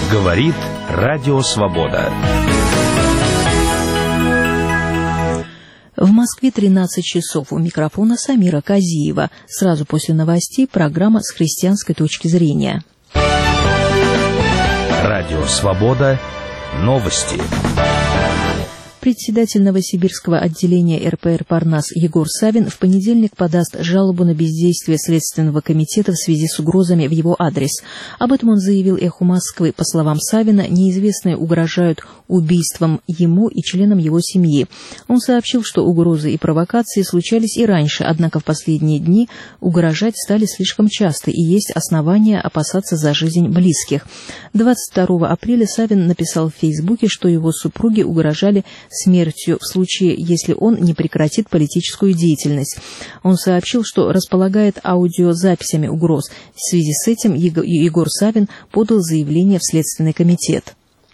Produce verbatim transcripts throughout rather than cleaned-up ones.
Говорит Радио Свобода. В Москве тринадцать часов. У микрофона Самира Казиева. Сразу после новостей программа «С христианской точки зрения». Радио Свобода. Новости. Председатель Новосибирского отделения эр пэ эр «Парнас» Егор Савин в понедельник подаст жалобу на бездействие Следственного комитета в связи с угрозами в его адрес. Об этом он заявил «Эху Москвы». По словам Савина, неизвестные угрожают убийством ему и членам его семьи. Он сообщил, что угрозы и провокации случались и раньше, однако в последние дни угрожать стали слишком часто, и есть основания опасаться за жизнь близких. двадцать второго апреля Савин написал в Фейсбуке, что его супруге угрожали смертью в случае, если он не прекратит политическую деятельность. Он сообщил, что располагает аудиозаписями угроз. В связи с этим Егор Савин подал заявление в Следственный комитет.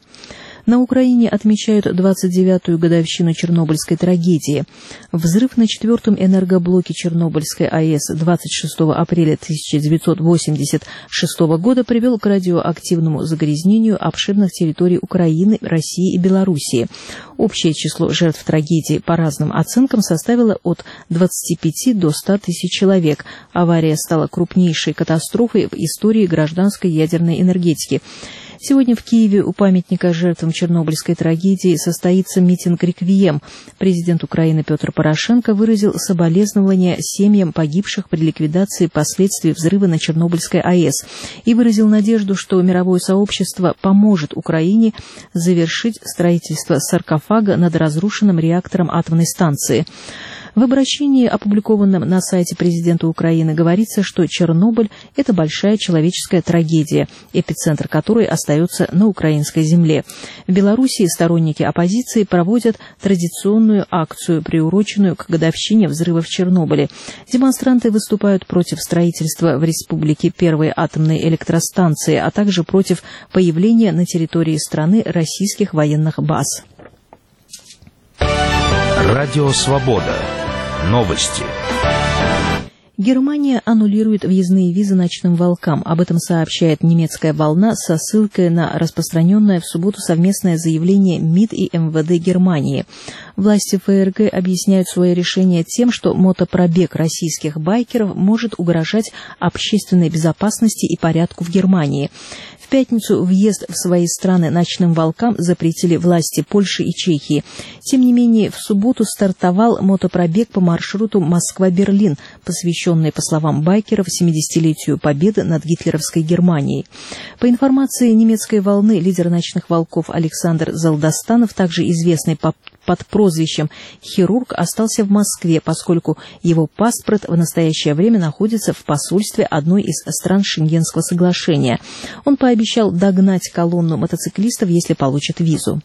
На Украине отмечают двадцать девятую годовщину Чернобыльской трагедии. Взрыв на четвертом энергоблоке Чернобыльской АЭС двадцать шестого апреля тысяча девятьсот восемьдесят шестого года привел к радиоактивному загрязнению обширных территорий Украины, России и Белоруссии. Общее число жертв трагедии по разным оценкам составило от двадцати пяти до ста тысяч человек. Авария стала крупнейшей катастрофой в истории гражданской ядерной энергетики. Сегодня в Киеве у памятника жертвам Чернобыльской трагедии состоится митинг-реквием. Президент Украины Петр Порошенко выразил соболезнования семьям погибших при ликвидации последствий взрыва на Чернобыльской АЭС и выразил надежду, что мировое сообщество поможет Украине завершить строительство саркофага над разрушенным реактором атомной станции. В обращении, опубликованном на сайте президента Украины, говорится, что Чернобыль – это большая человеческая трагедия, эпицентр которой остается на украинской земле. В Белоруссии сторонники оппозиции проводят традиционную акцию, приуроченную к годовщине взрыва в Чернобыле. Демонстранты выступают против строительства в республике первой атомной электростанции, а также против появления на территории страны российских военных баз. Радио Свобода. Новости. Германия аннулирует въездные визы ночным волкам. Об этом сообщает немецкая «Волна» со ссылкой на распространенное в субботу совместное заявление МИД и эм вэ дэ Германии. Власти эф эр гэ объясняют свое решение тем, что мотопробег российских байкеров может угрожать общественной безопасности и порядку в Германии. В пятницу въезд в свои страны ночным волкам запретили власти Польши и Чехии. Тем не менее, в субботу стартовал мотопробег по маршруту Москва-Берлин, посвященный, по словам байкеров, семидесятилетию победы над гитлеровской Германией. По информации немецкой «Волны», лидер ночных волков Александр Залдостанов, также известный по под прозвищем «Хирург», остался в Москве, поскольку его паспорт в настоящее время находится в посольстве одной из стран Шенгенского соглашения. Он пообещал догнать колонну мотоциклистов, если получит визу.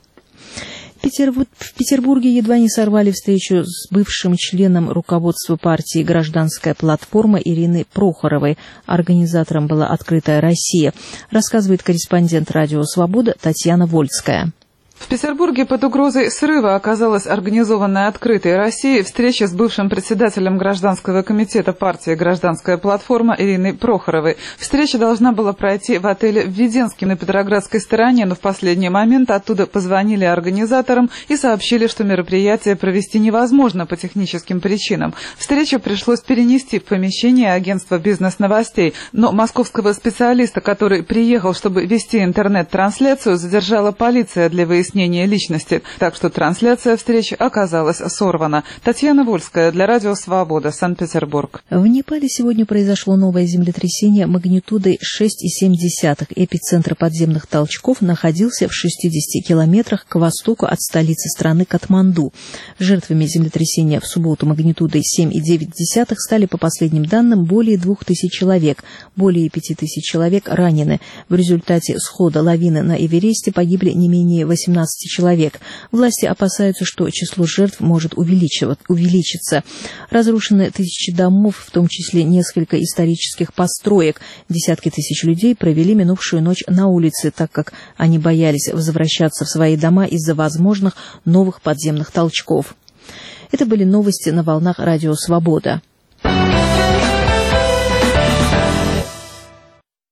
В Петербурге едва не сорвали встречу с бывшим членом руководства партии «Гражданская платформа» Ириной Прохоровой. Организатором была «Открытая Россия», рассказывает корреспондент «Радио Свобода» Татьяна Вольская. В Петербурге под угрозой срыва оказалась организованная «Открытой Россией» встреча с бывшим председателем Гражданского комитета партии «Гражданская платформа» Ириной Прохоровой. Встреча должна была пройти в отеле «Введенский» на Петроградской стороне, но в последний момент оттуда позвонили организаторам и сообщили, что мероприятие провести невозможно по техническим причинам. Встречу пришлось перенести в помещение агентства «Бизнес-новостей», но московского специалиста, который приехал, чтобы вести интернет-трансляцию, задержала полиция для выяснения личности, так что трансляция встречи оказалась сорвана. Татьяна Вольская для Радио Свобода, Санкт-Петербург. В Непале сегодня произошло новое землетрясение магнитудой шесть и семь десятых. Эпицентр подземных толчков находился в шестидесяти километрах к востоку от столицы страны Катманду. Жертвами землетрясения в субботу магнитудой семь и девять десятых стали, по последним данным, более двух тысяч человек. Более пяти тысяч человек ранены. В результате схода лавины на Эвересте погибли не менее восемнадцати человек. Власти опасаются, что число жертв может увеличиться. Разрушены тысячи домов, в том числе несколько исторических построек. Десятки тысяч людей провели минувшую ночь на улице, так как они боялись возвращаться в свои дома из-за возможных новых подземных толчков. Это были новости на волнах Радио Свобода.